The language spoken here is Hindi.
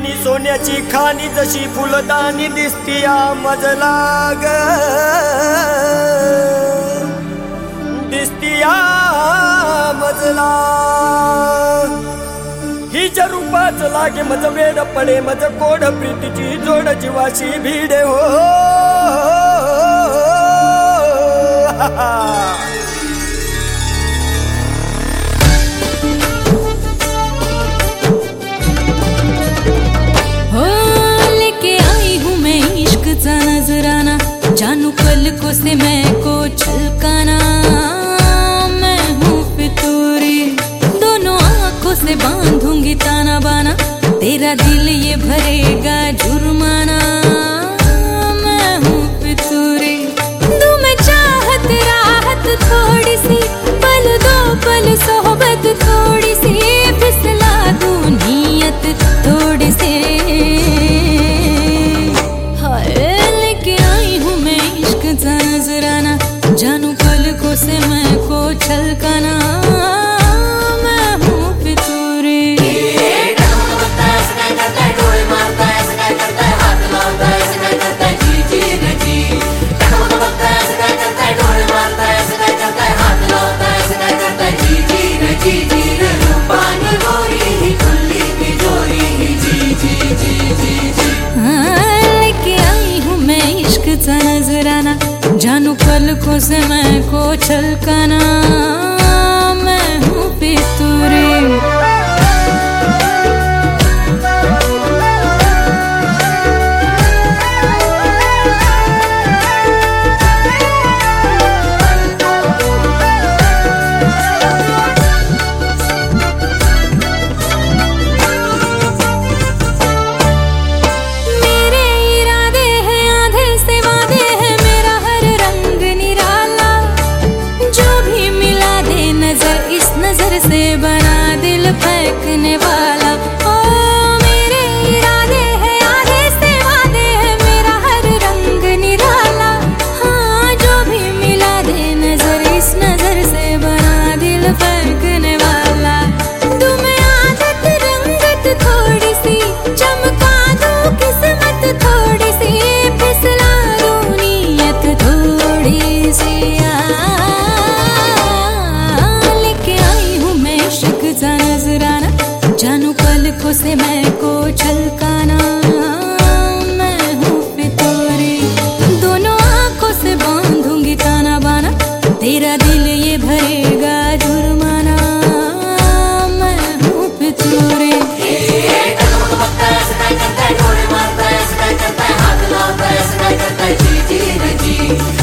आणि सोन्याची खाणी जशी फुलदाणी दिसतीया मजला ग, दिसतीया मजला। हिच्या रूपाच लागे मज वेड पडे मज कोड प्रीतीची जोड जीवाशी भिडे हो। नजराना जानू पलकों से मैं को छलकाना, मैं हूँ फितूरी दोनों आंखों से बांधूंगी ताना बाना, तेरा दिल ये भरेगा जुर्माना। मैं हूँ फितूरी दूं मैं चाहत राहत थोड़ी सी, पल दो पल सोहबत थोड़ी सी, फिसला दूं नीयत थोड़ी सी। नजराना जानू पलकों से मैं को छलकाना, मैं हूँ फितूरी। लेके आई हूँ मैं इश्क सा नजराना, जानू पलकों से मैं को छलकाना, मैं हूँ फितूरी। से बना दिल फेंकने वाला, ओ मेरे इरादे हैं आधे से वादे हैं, मेरा हर रंग निराला। हाँ जो भी मिला दे नजर इस नजर से बना दिल फेंकने वाला। तुम्हें आदत रंगत थोड़ी सी, चमका दूं किस्मत थोड़ी सी, फिसला दूं नीयत थोड़ी सी। नजराना जानू पलकों से मैं को छलकाना, मैं हूँ फितूरी दोनों आंखों से बांधूंगी ताना बाना, तेरा दिल ये भरेगा जुर्माना। मैं हूँ फितूरी। हाथ लाता है, ऐसा करता है, हाथ लाता है, ऐसा करता है, जी जी जी।